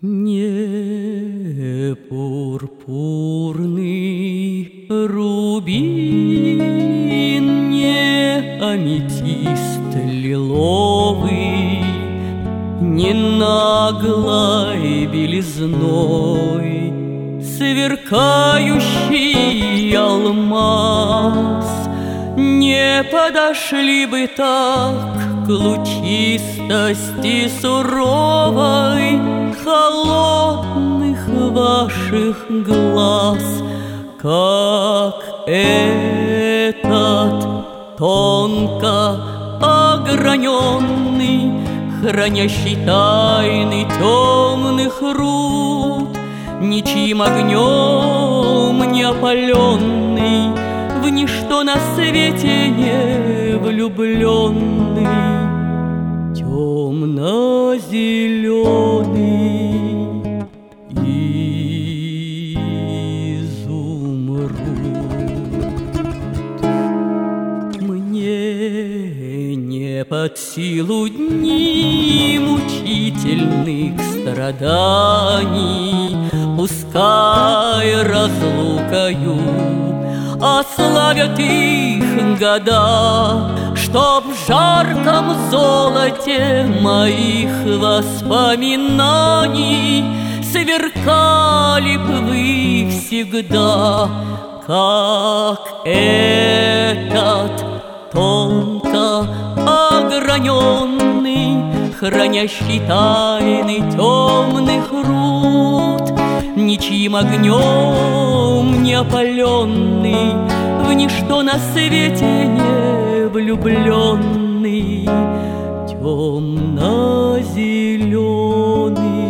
Не пурпурный рубин, не аметист лиловый, не наглой белизной сверкающий алмаз не подошли бы так к лучистости суровой холодных ваших глаз, как этот тонко ограненный, хранящий тайны темных руд, ничьим огнем не опаленный, в ничто на свете не влюбленный, темно-зеленый изумруд. Мне не под силу дни мучительных страданий, пускай разлукою ославят их года, чтоб в жарком золоте моих воспоминаний сверкали б вы всегда, как этот тонко ограненный, хранящий тайны темных руд, ничьим огнем не опаленный, в ничто на свете не влюбленный, темно-зеленый.